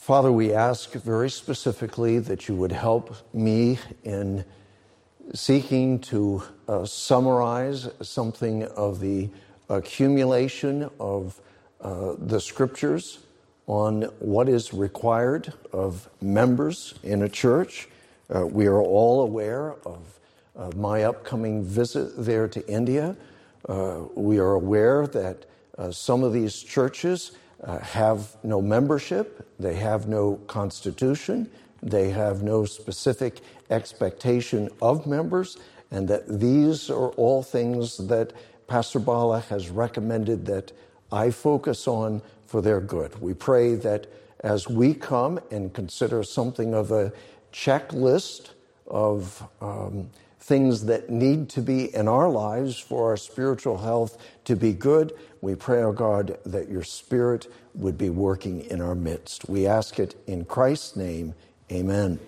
Father, we ask very specifically that you would help me in seeking to summarize something of the accumulation of the Scriptures on what is required of members in a church. We are all aware of my upcoming visit there to India. We are aware that some of these churches have no membership, they have no constitution, they have no specific expectation of members, and that these are all things that Pastor Bala has recommended that I focus on for their good. We pray that as we come and consider something of a checklist of things that need to be in our lives for our spiritual health to be good, we pray, oh God, that your Spirit would be working in our midst. We ask it in Christ's name, amen.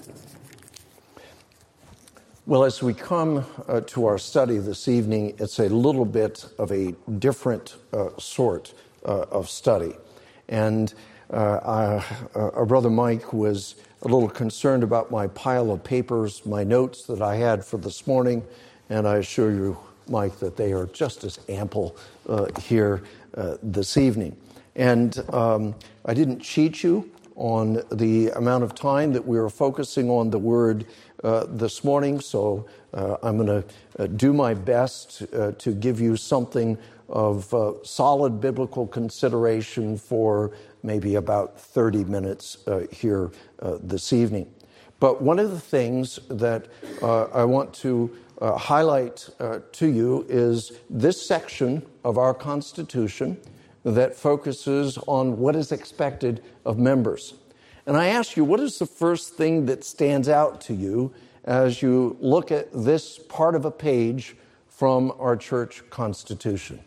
Well, as we come to our study this evening, it's a little bit of a different sort of study. And our brother Mike was a little concerned about my pile of papers, my notes that I had for this morning, and I assure you, Mike, that they are just as ample here this evening. And I didn't cheat you on the amount of time that we were focusing on the Word this morning, so I'm going to do my best to give you something of solid biblical consideration for maybe about 30 minutes here this evening. But one of the things that I want to highlight to you is this section of our Constitution that focuses on what is expected of members. And I ask you, what is the first thing that stands out to you as you look at this part of a page from our church constitution?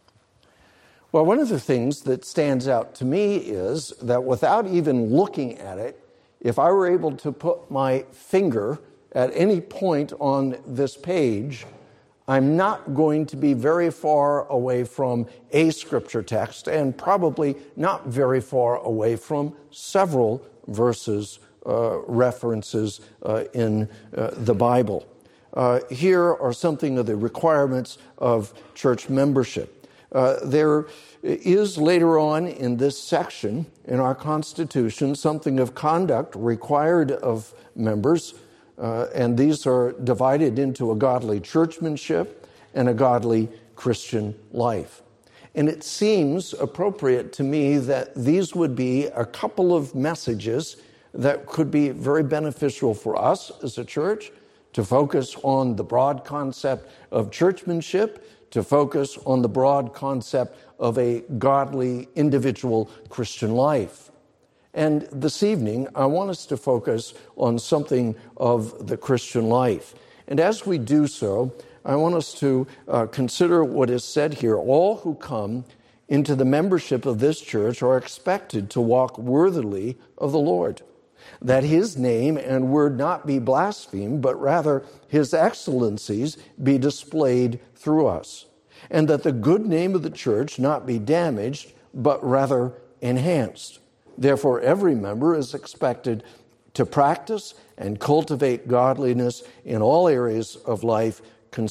Well, one of the things that stands out to me is that without even looking at it, if I were able to put my finger at any point on this page, I'm not going to be very far away from a scripture text and probably not very far away from several verses, references in the Bible. Here are something of the requirements of church membership. There is later on in this section in our Constitution something of conduct required of members, and these are divided into a godly churchmanship and a godly Christian life. And it seems appropriate to me that these would be a couple of messages that could be very beneficial for us as a church, to focus on the broad concept of churchmanship, to focus on the broad concept of a godly individual Christian life. And this evening, I want us to focus on something of the Christian life. And as we do so, I want us to consider what is said here. All who come into the membership of this church are expected to walk worthily of the Lord, that his name and word not be blasphemed, but rather his excellencies be displayed through us, and that the good name of the church not be damaged, but rather enhanced. Therefore, every member is expected to practice and cultivate godliness in all areas of life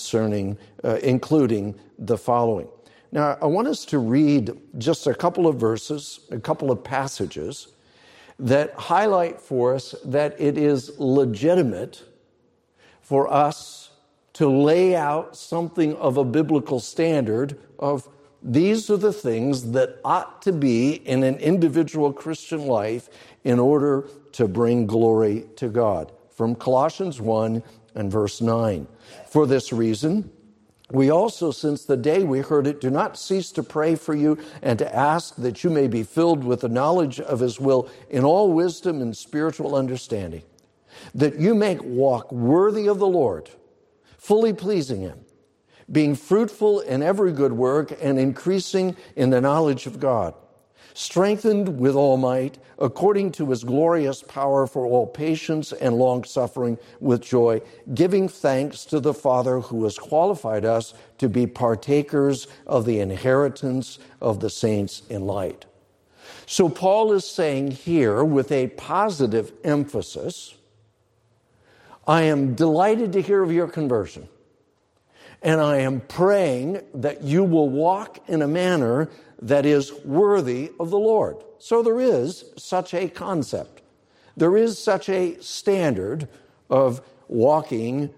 including the following. Now, I want us to read just a couple of verses, a couple of passages that highlight for us that it is legitimate for us to lay out something of a biblical standard of these are the things that ought to be in an individual Christian life in order to bring glory to God. From Colossians 1 and verse 9. For this reason, we also, since the day we heard it, do not cease to pray for you and to ask that you may be filled with the knowledge of his will in all wisdom and spiritual understanding, that you may walk worthy of the Lord, fully pleasing him, being fruitful in every good work and increasing in the knowledge of God, strengthened with all might, according to his glorious power, for all patience and long-suffering with joy, giving thanks to the Father who has qualified us to be partakers of the inheritance of the saints in light. So Paul is saying here with a positive emphasis, I am delighted to hear of your conversion. And I am praying that you will walk in a manner that is worthy of the Lord. So there is such a concept. There is such a standard of walking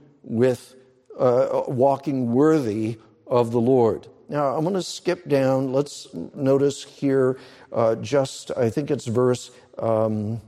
worthy of the Lord. Now, I'm going to skip down. Let's notice here I think it's verse 9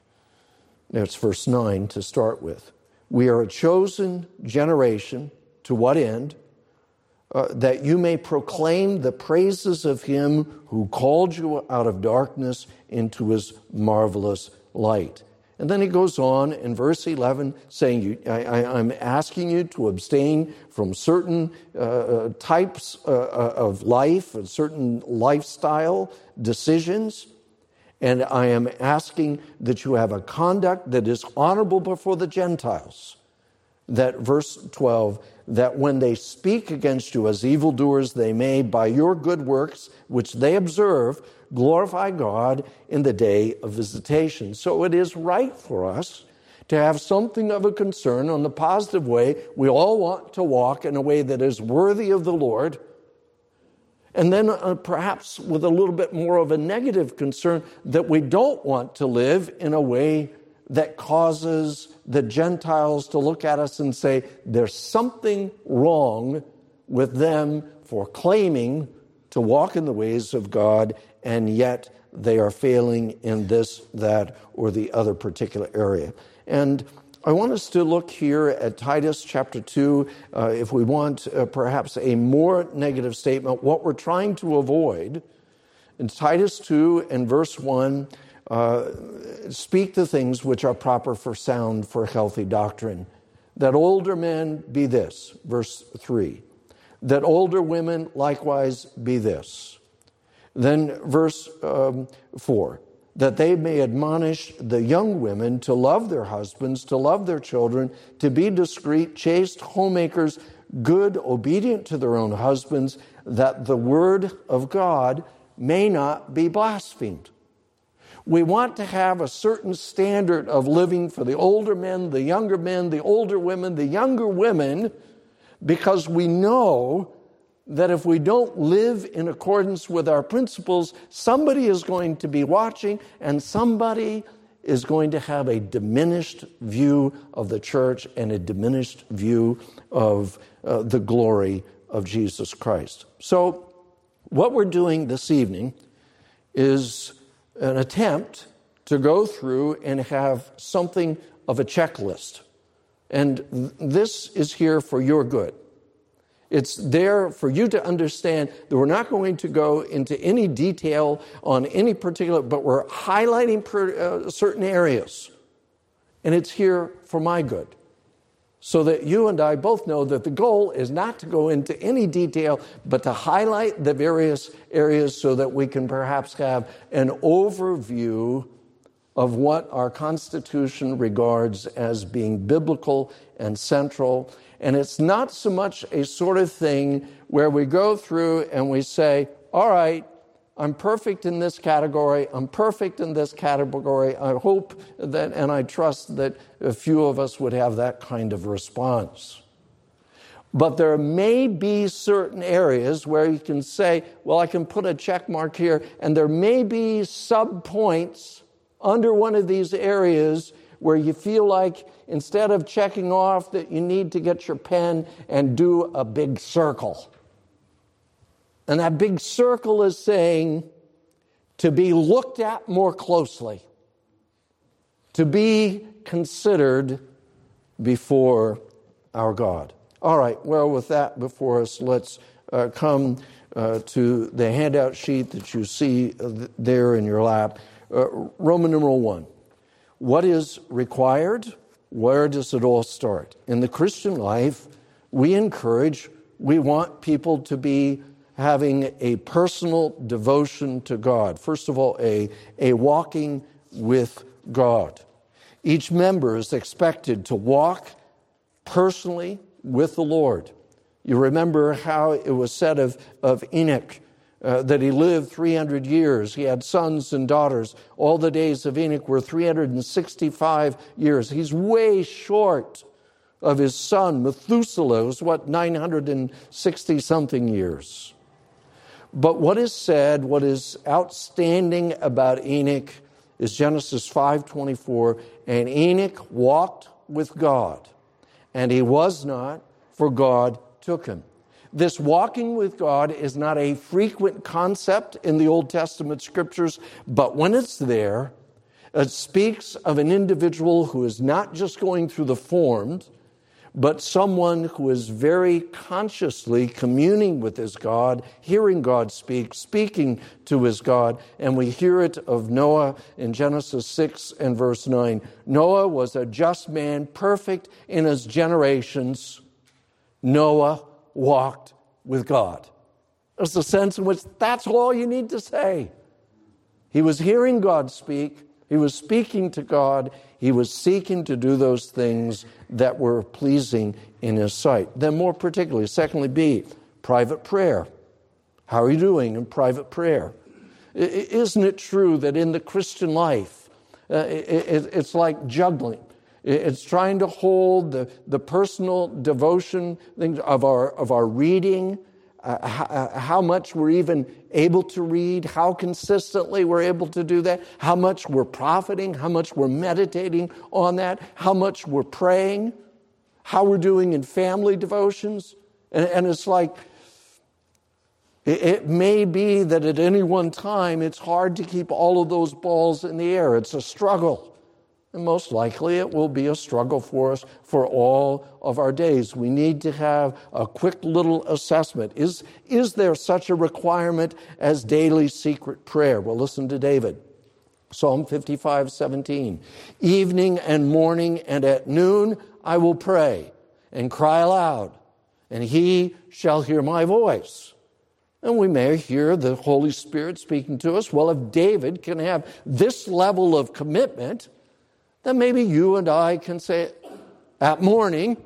to start with. We are a chosen generation. To what end? That you may proclaim the praises of him who called you out of darkness into his marvelous light. And then he goes on in verse 11 saying, I'm asking you to abstain from certain types of life and certain lifestyle decisions. And I am asking that you have a conduct that is honorable before the Gentiles. That verse 12, that when they speak against you as evildoers, they may, by your good works, which they observe, glorify God in the day of visitation. So it is right for us to have something of a concern on the positive way. We all want to walk in a way that is worthy of the Lord. And then perhaps with a little bit more of a negative concern that we don't want to live in a way that causes the Gentiles to look at us and say, there's something wrong with them for claiming to walk in the ways of God, and yet they are failing in this, that, or the other particular area. And I want us to look here at Titus chapter 2, if we want perhaps a more negative statement, what we're trying to avoid. In Titus 2 and verse 1, speak the things which are proper for sound, for healthy doctrine. That older men be this, verse 3. That older women likewise be this. Then verse 4. That they may admonish the young women to love their husbands, to love their children, to be discreet, chaste, homemakers, good, obedient to their own husbands, that the word of God may not be blasphemed. We want to have a certain standard of living for the older men, the older women, the younger women, because we know that if we don't live in accordance with our principles, somebody is going to be watching and somebody is going to have a diminished view of the church and a diminished view of the glory of Jesus Christ. So what we're doing this evening is an attempt to go through and have something of a checklist. And this is here for your good. It's there for you to understand that we're not going to go into any detail on any particular, but we're highlighting certain areas. And it's here for my good. So that you and I both know that the goal is not to go into any detail, but to highlight the various areas so that we can perhaps have an overview of what our Constitution regards as being biblical and central. And it's not so much a sort of thing where we go through and we say, all right, I'm perfect in this category, I'm perfect in this category. I hope that, and I trust that a few of us would have that kind of response. But there may be certain areas where you can say, well, I can put a check mark here, and there may be sub-points under one of these areas where you feel like instead of checking off that you need to get your pen and do a big circle. And that big circle is saying to be looked at more closely, to be considered before our God. All right, well, with that before us, let's come to the handout sheet that you see there in your lap. Roman numeral 1. What is required? Where does it all start? In the Christian life, we want people to be having a personal devotion to God. First of all, a walking with God. Each member is expected to walk personally with the Lord. You remember how it was said of Enoch that he lived 300 years. He had sons and daughters. All the days of Enoch were 365 years. He's way short of his son, Methuselah, who's 960-something years. But what is said, what is outstanding about Enoch is Genesis 5:24, and Enoch walked with God, and he was not, for God took him. This walking with God is not a frequent concept in the Old Testament scriptures, but when it's there, it speaks of an individual who is not just going through the forms, but someone who is very consciously communing with his God, hearing God speak, speaking to his God. And we hear it of Noah in Genesis 6 and verse 9. Noah was a just man, perfect in his generations. Noah walked with God. There's the sense in which that's all you need to say. He was hearing God speak. He was speaking to God. He was seeking to do those things that were pleasing in his sight. Then more particularly, secondly, B, private prayer. How are you doing in private prayer? Isn't it true that in the Christian life, it's like juggling? It's trying to hold the personal devotion of our reading, how much we're even able to read, how consistently we're able to do that, how much we're profiting, how much we're meditating on that, how much we're praying, how we're doing in family devotions. And it's like, it may be that at any one time it's hard to keep all of those balls in the air. It's a struggle. And most likely it will be a struggle for us for all of our days. We need to have a quick little assessment. Is there such a requirement as daily secret prayer? Well, listen to David. Psalm 55:17. Evening and morning and at noon I will pray and cry aloud, and he shall hear my voice. And we may hear the Holy Spirit speaking to us. Well, if David can have this level of commitment, then maybe you and I can say, at morning,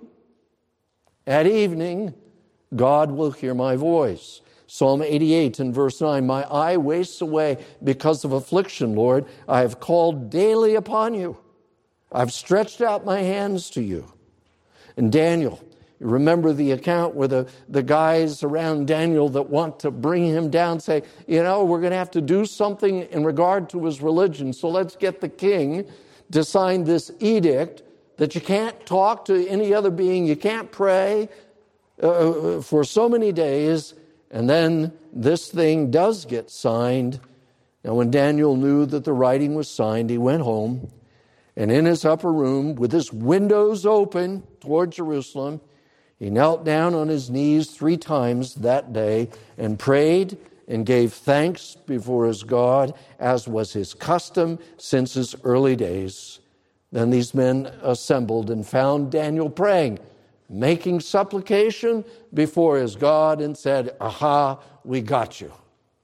at evening, God will hear my voice. Psalm 88 and verse 9, my eye wastes away because of affliction, Lord. I have called daily upon you. I've stretched out my hands to you. And Daniel, you remember the account where the guys around Daniel that want to bring him down say, we're going to have to do something in regard to his religion, so let's get the king to sign this edict that you can't talk to any other being, you can't pray for so many days, and then this thing does get signed. Now, when Daniel knew that the writing was signed, he went home, and in his upper room, with his windows open toward Jerusalem, he knelt down on his knees 3 times that day and prayed and gave thanks before his God, as was his custom since his early days. Then these men assembled and found Daniel praying, making supplication before his God, and said, aha, we got you.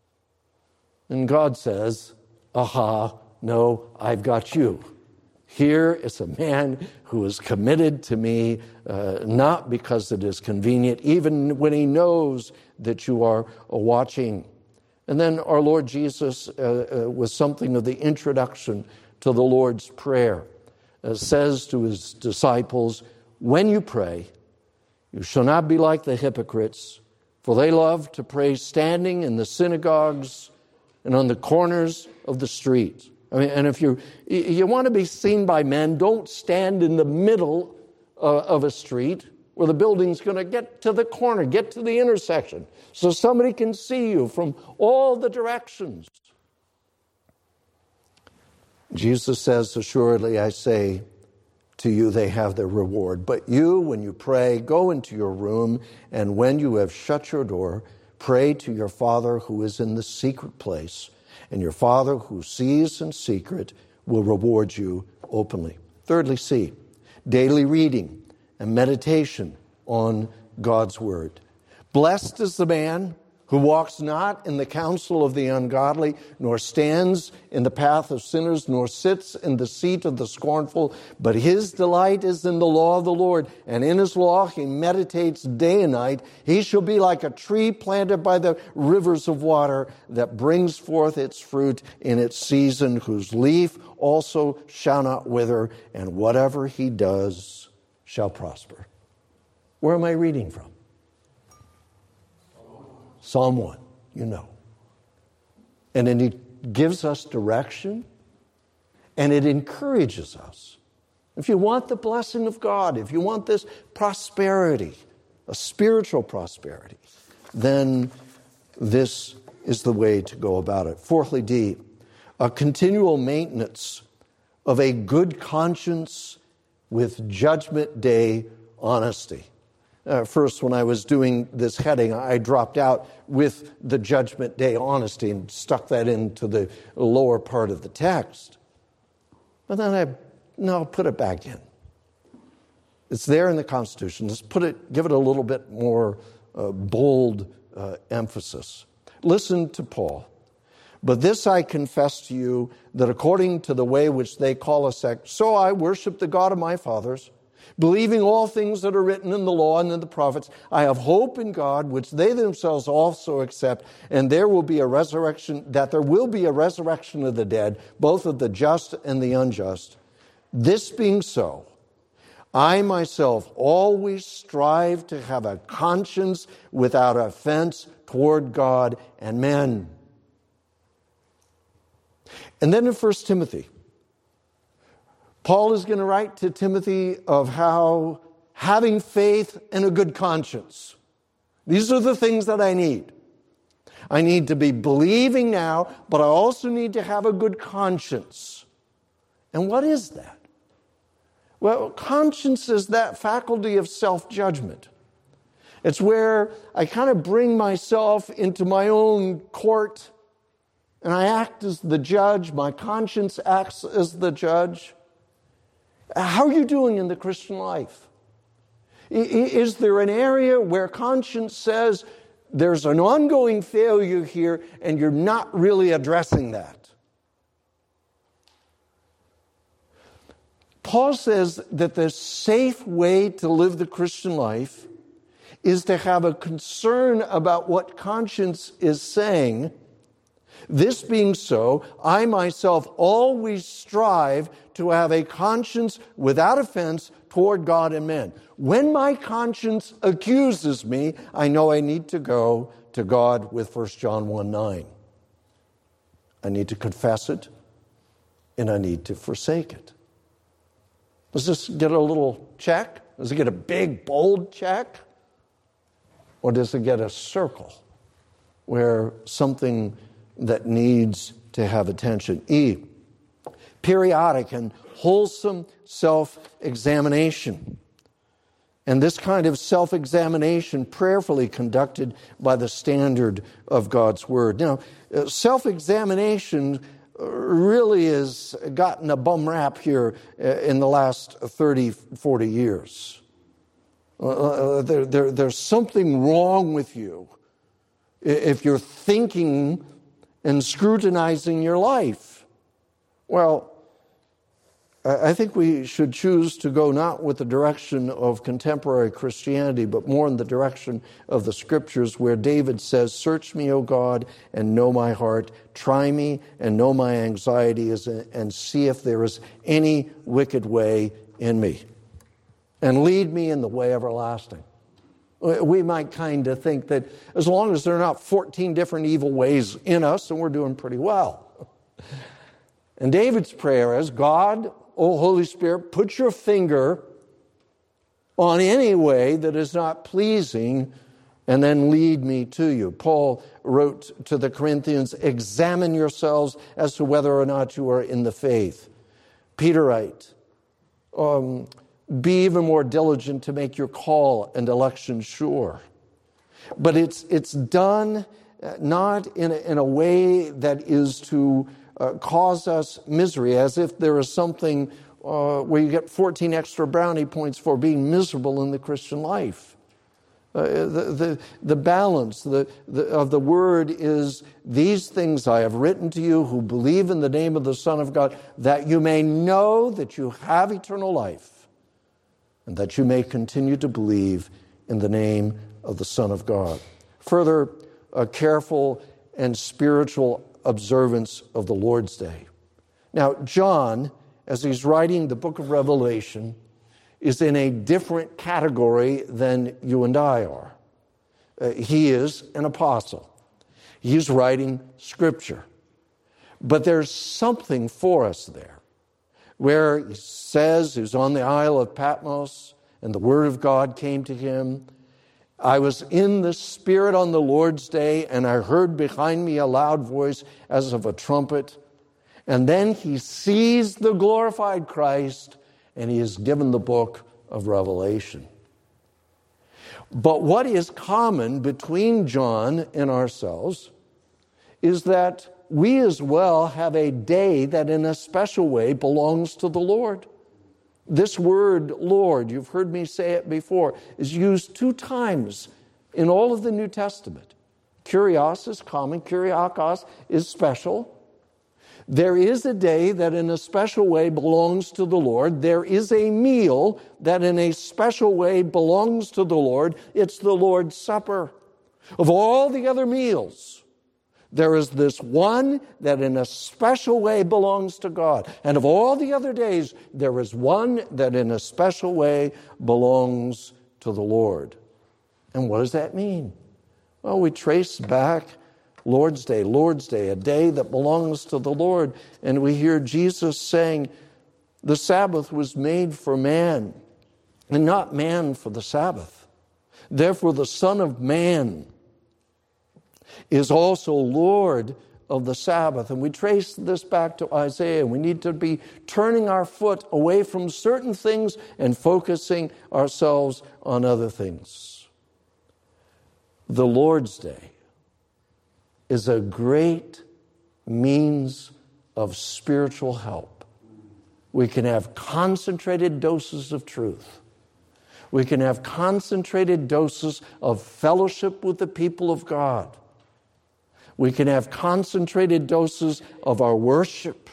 And God says, aha, no, I've got you. Here is a man who is committed to me, not because it is convenient, even when he knows that you are watching. And then our Lord Jesus, with something of the introduction to the Lord's Prayer, says to his disciples, when you pray, you shall not be like the hypocrites, for they love to pray standing in the synagogues and on the corners of the street. And if you want to be seen by men, don't stand in the middle of a street where the building's going to get to the corner, get to the intersection, so somebody can see you from all the directions. Jesus says, assuredly I say to you, they have their reward. But you, when you pray, go into your room, and when you have shut your door, pray to your Father who is in the secret place, and your Father who sees in secret will reward you openly. Thirdly, C, daily reading and meditation on God's Word. Blessed is the man who walks not in the counsel of the ungodly, nor stands in the path of sinners, nor sits in the seat of the scornful, but his delight is in the law of the Lord, and in his law he meditates day and night. He shall be like a tree planted by the rivers of water that brings forth its fruit in its season, whose leaf also shall not wither, and whatever he does shall prosper. Where am I reading from? Psalm 1, you know. And then it gives us direction, and it encourages us. If you want the blessing of God, if you want this prosperity, a spiritual prosperity, then this is the way to go about it. Fourthly, D, a continual maintenance of a good conscience with judgment day honesty. First, when I was doing this heading, I dropped out with the judgment day honesty and stuck that into the lower part of the text. But then I'll put it back in. It's there in the Constitution. Let's give it a little bit more bold emphasis. Listen to Paul. But this I confess to you, that according to the way which they call a sect, so I worship the God of my fathers, believing all things that are written in the law and in the prophets. I have hope in God, which they themselves also accept, and there will be a resurrection of the dead, both of the just and the unjust. This being so, I myself always strive to have a conscience without offense toward God and men. And then in 1 Timothy, Paul is going to write to Timothy of how having faith and a good conscience. These are the things that I need. I need to be believing now, but I also need to have a good conscience. And what is that? Well, conscience is that faculty of self-judgment. It's where I kind of bring myself into my own court and I act as the judge. My conscience acts as the judge. How are you doing in the Christian life? Is there an area where conscience says there's an ongoing failure here and you're not really addressing that? Paul says that the safe way to live the Christian life is to have a concern about what conscience is saying. This being so, I myself always strive to have a conscience without offense toward God and men. When my conscience accuses me, I know I need to go to God with 1 John 1:9. I need to confess it, and I need to forsake it. Does this get a little check? Does it get a big, bold check? Or does it get a circle where something that needs to have attention? E, periodic and wholesome self-examination. And this kind of self-examination prayerfully conducted by the standard of God's Word. Now, self-examination really has gotten a bum rap here in the last 30, 40 years. There's something wrong with you if you're thinking and scrutinizing your life. Well, I think we should choose to go not with the direction of contemporary Christianity, but more in the direction of the Scriptures, where David says, "Search me, O God, and know my heart. Try me and know my anxieties, and see if there is any wicked way in me. And lead me in the way everlasting." We might kind of think that as long as there are not 14 different evil ways in us, then we're doing pretty well. And David's prayer is, God, O Holy Spirit, put your finger on any way that is not pleasing and then lead me to you. Paul wrote to the Corinthians, examine yourselves as to whether or not you are in the faith. Peter writes, be even more diligent to make your call and election sure. But it's done not in a way that is to cause us misery, as if there is something where you get 14 extra brownie points for being miserable in the Christian life. The balance of the word is, these things I have written to you who believe in the name of the Son of God, that you may know that you have eternal life, and that you may continue to believe in the name of the Son of God. Further, a careful and spiritual observance of the Lord's Day. Now, John, as he's writing the book of Revelation, is in a different category than you and I are. He is an apostle. He's writing Scripture. But there's something for us there, where he says he was on the Isle of Patmos, and the Word of God came to him. I was in the Spirit on the Lord's day, and I heard behind me a loud voice as of a trumpet. And then he sees the glorified Christ, and he is given the book of Revelation. But what is common between John and ourselves is that we as well have a day that in a special way belongs to the Lord. This word, Lord, you've heard me say it before, is used 2 times in all of the New Testament. Kyrios is common, Kyriakos is special. There is a day that in a special way belongs to the Lord. There is a meal that in a special way belongs to the Lord. It's the Lord's Supper. Of all the other meals, there is this one that in a special way belongs to God. And of all the other days, there is one that in a special way belongs to the Lord. And what does that mean? Well, we trace back Lord's Day, a day that belongs to the Lord. And we hear Jesus saying, the Sabbath was made for man, and not man for the Sabbath. Therefore, the Son of Man is also Lord of the Sabbath. And we trace this back to Isaiah. We need to be turning our foot away from certain things and focusing ourselves on other things. The Lord's Day is a great means of spiritual help. We can have concentrated doses of truth. We can have concentrated doses of fellowship with the people of God. We can have concentrated doses of our worship.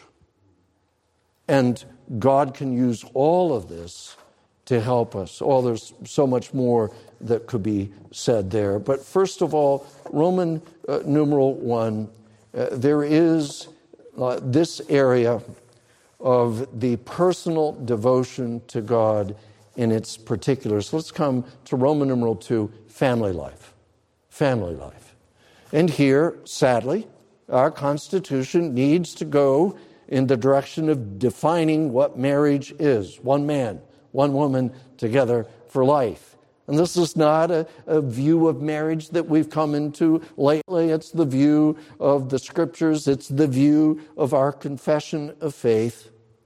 And God can use all of this to help us. Oh, there's so much more that could be said there. But first of all, Roman numeral 1, there is this area of the personal devotion to God in its particulars. Let's come to Roman numeral 2, family life. Family life. And here, sadly, our Constitution needs to go in the direction of defining what marriage is. One man, one woman together for life. And this is not a view of marriage that we've come into lately. It's the view of the Scriptures. It's the view of our confession of faith.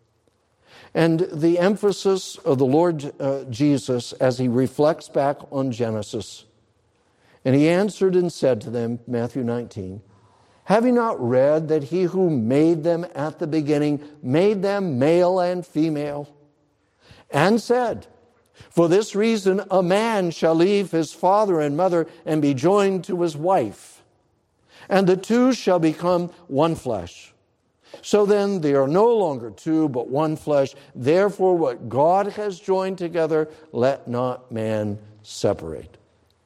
And the emphasis of the Lord Jesus as he reflects back on Genesis. And he answered and said to them, Matthew 19, have you not read that he who made them at the beginning made them male and female? And said, for this reason a man shall leave his father and mother and be joined to his wife, and the two shall become one flesh. So then they are no longer two, but one flesh. Therefore what God has joined together, let not man separate.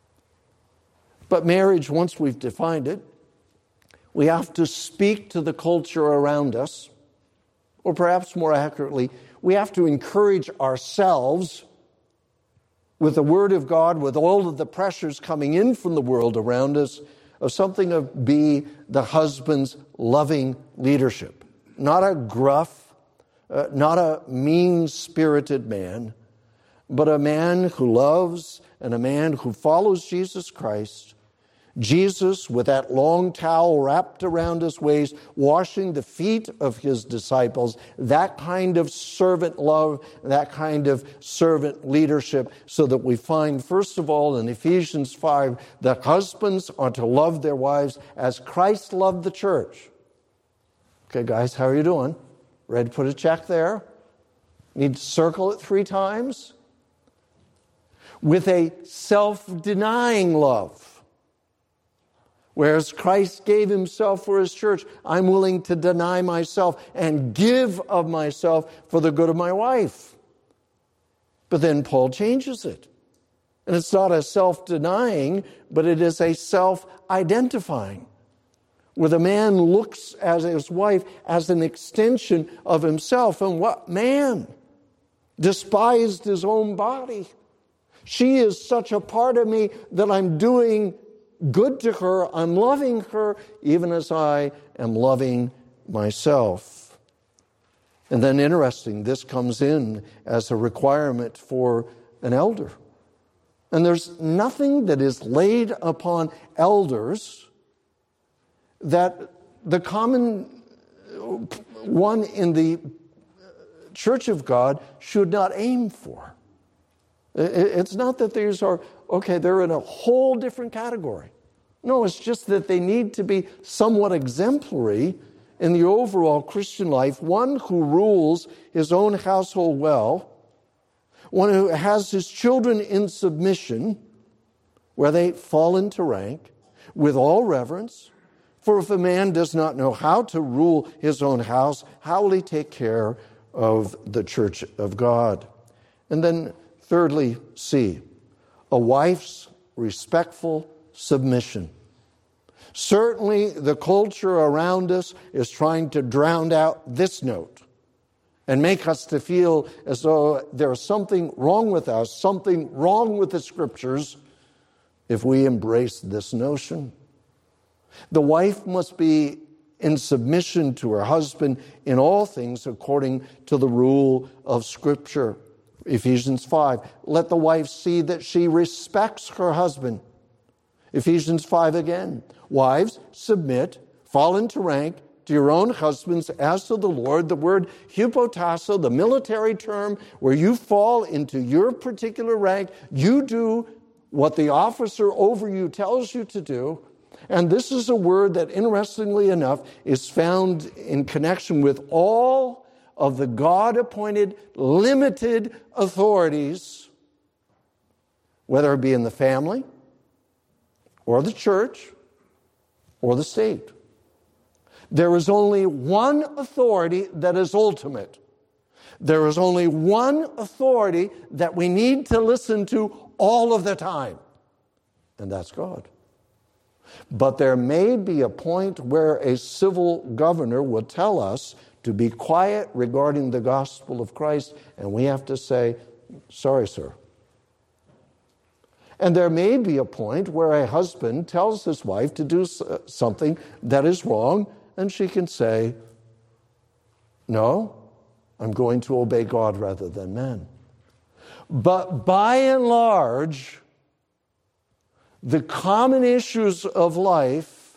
But marriage, once we've defined it, we have to speak to the culture around us, or perhaps more accurately, we have to encourage ourselves with the Word of God, with all of the pressures coming in from the world around us, of something of be the husband's loving leadership. Not a gruff, not a mean-spirited man, but a man who loves and a man who follows Jesus Christ. Jesus, with that long towel wrapped around his waist, washing the feet of his disciples, that kind of servant love, that kind of servant leadership, so that we find, first of all, in Ephesians 5, that husbands are to love their wives as Christ loved the church. Okay, guys, how are you doing? Ready to put a check there? Need to circle it 3 times? with a self-denying love. Whereas Christ gave himself for his church, I'm willing to deny myself and give of myself for the good of my wife. But then Paul changes it. And it's not a self-denying, but it is a self-identifying, where the man looks at his wife as an extension of himself. And what man despised his own body? She is such a part of me that I'm doing good to her. I'm loving her even as I am loving myself. And then interesting, this comes in as a requirement for an elder. And there's nothing that is laid upon elders that the common one in the Church of God should not aim for. It's not that these are, they're in a whole different category. No, it's just that they need to be somewhat exemplary in the overall Christian life, one who rules his own household well, one who has his children in submission, where they fall into rank, with all reverence. For if a man does not know how to rule his own house, how will he take care of the church of God? And then thirdly, C, a wife's respectful submission. Certainly the culture around us is trying to drown out this note and make us to feel as though there's something wrong with us, something wrong with the Scriptures if we embrace this notion. The wife must be in submission to her husband in all things according to the rule of Scripture. Ephesians 5, let the wife see that she respects her husband. Ephesians 5 again, wives, submit, fall into rank to your own husbands as to the Lord. The word hypotasso, the military term, where you fall into your particular rank, you do what the officer over you tells you to do. And this is a word that, interestingly enough, is found in connection with all of the God-appointed, limited authorities, whether it be in the family, or the church, or the state. There is only one authority that is ultimate. There is only one authority that we need to listen to all of the time, and that's God. But there may be a point where a civil governor will tell us to be quiet regarding the gospel of Christ, and we have to say, sorry, sir. And there may be a point where a husband tells his wife to do something that is wrong, and she can say, no, I'm going to obey God rather than men. But by and large, the common issues of life,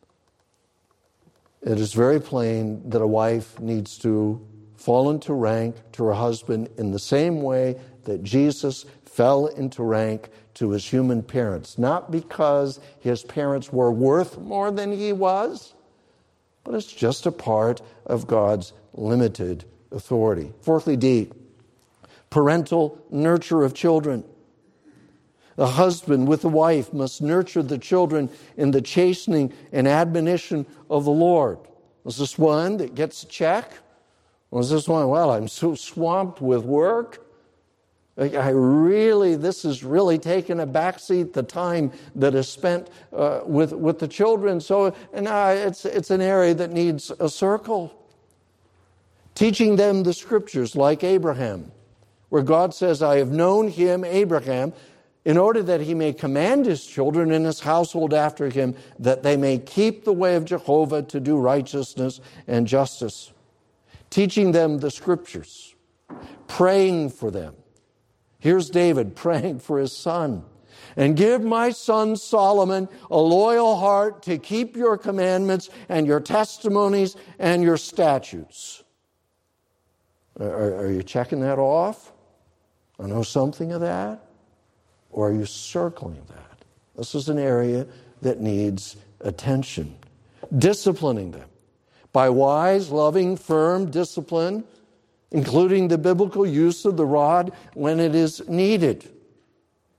it is very plain that a wife needs to fall into rank to her husband in the same way that Jesus fell into rank to his human parents. Not because his parents were worth more than he was, but it's just a part of God's limited authority. Fourthly, D, parental nurture of children. The husband with the wife must nurture the children in the chastening and admonition of the Lord. Was this one that gets a check? Was this one, well, I'm so swamped with work. This is really taking a backseat, the time that is spent with the children. So it's an area that needs a circle. Teaching them the Scriptures like Abraham, where God says, I have known him, Abraham, in order that he may command his children and his household after him, that they may keep the way of Jehovah to do righteousness and justice. Teaching them the Scriptures, praying for them. Here's David praying for his son. And give my son Solomon a loyal heart to keep your commandments and your testimonies and your statutes. Are you checking that off? I know something of that. Or are you circling that? This is an area that needs attention. Disciplining them by wise, loving, firm discipline, including the biblical use of the rod when it is needed.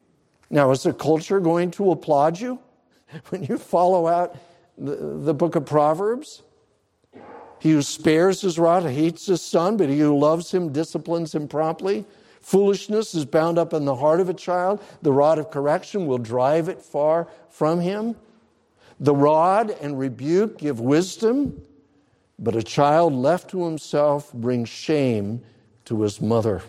Now, is the culture going to applaud you when you follow out the book of Proverbs? He who spares his rod hates his son, but he who loves him disciplines him promptly. Foolishness is bound up in the heart of a child. The rod of correction will drive it far from him. The rod and rebuke give wisdom, but a child left to himself brings shame to his mother.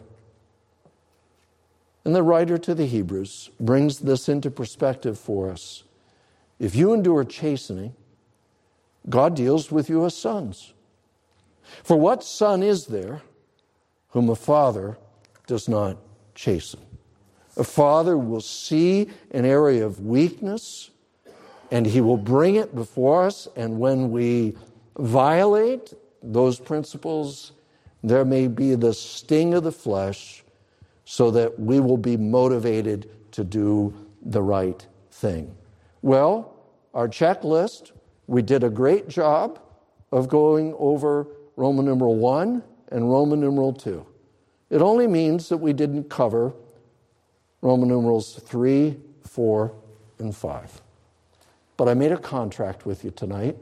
And the writer to the Hebrews brings this into perspective for us. If you endure chastening, God deals with you as sons. For what son is there whom a father does not chasten? A father will see an area of weakness, and he will bring it before us, and when we violate those principles, there may be the sting of the flesh so that we will be motivated to do the right thing. Well, our checklist, we did a great job of going over Roman numeral 1 and Roman numeral 2. It only means that we didn't cover Roman numerals 3, 4, and 5. But I made a contract with you tonight,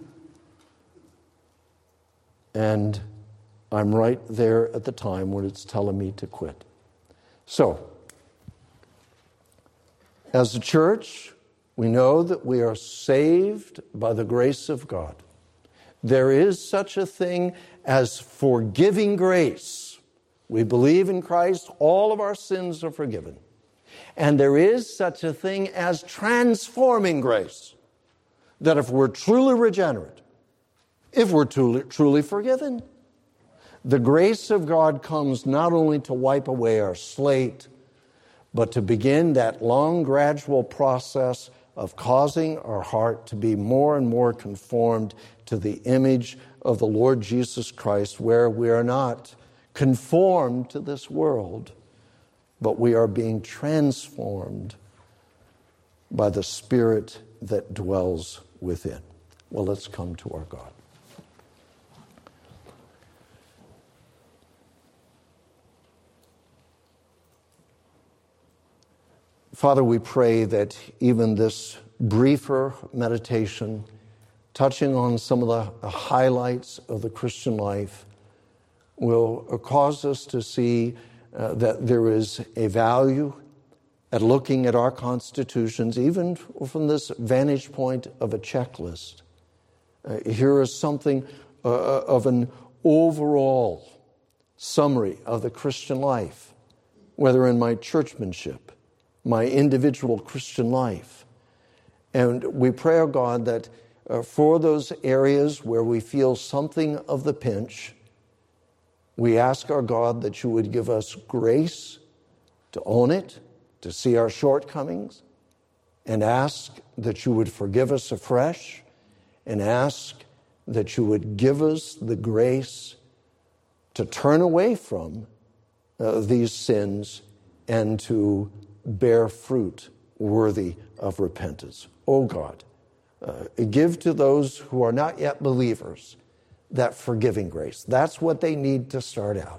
and I'm right there at the time when it's telling me to quit. So, as a church, we know that we are saved by the grace of God. There is such a thing as forgiving grace. We believe in Christ, all of our sins are forgiven. And there is such a thing as transforming grace. That if we're truly regenerate, if we're truly forgiven, the grace of God comes not only to wipe away our slate, but to begin that long, gradual process of causing our heart to be more and more conformed to the image of the Lord Jesus Christ, where we are not conformed to this world, but we are being transformed by the Spirit that dwells within. Well, let's come to our God. Father, we pray that even this briefer meditation, touching on some of the highlights of the Christian life, will cause us to see that there is a value at looking at our constitutions, even from this vantage point of a checklist. Here is something of an overall summary of the Christian life, whether in my churchmanship, my individual Christian life. And we pray, oh God, that for those areas where we feel something of the pinch, we ask our God that you would give us grace to own it, to see our shortcomings, and ask that you would forgive us afresh, and ask that you would give us the grace to turn away from these sins and to bear fruit worthy of repentance. Oh God, give to those who are not yet believers that forgiving grace. That's what they need to start out.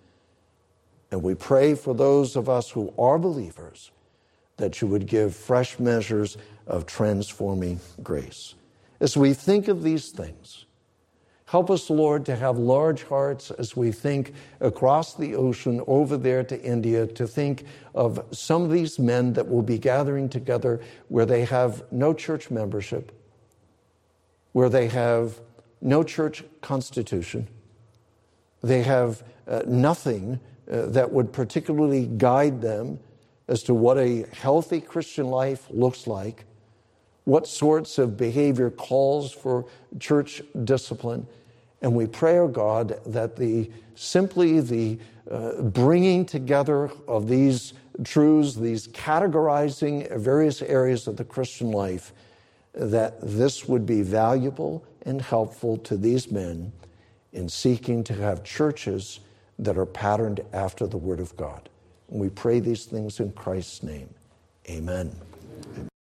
And we pray for those of us who are believers that you would give fresh measures of transforming grace. As we think of these things, help us, Lord, to have large hearts as we think across the ocean over there to India, to think of some of these men that will be gathering together where they have no church membership, where they have no church constitution. They have nothing that would particularly guide them as to what a healthy Christian life looks like, what sorts of behavior calls for church discipline. And we pray, oh God, that the bringing together of these truths, these categorizing various areas of the Christian life, that this would be valuable and helpful to these men in seeking to have churches that are patterned after the Word of God. And we pray these things in Christ's name. Amen.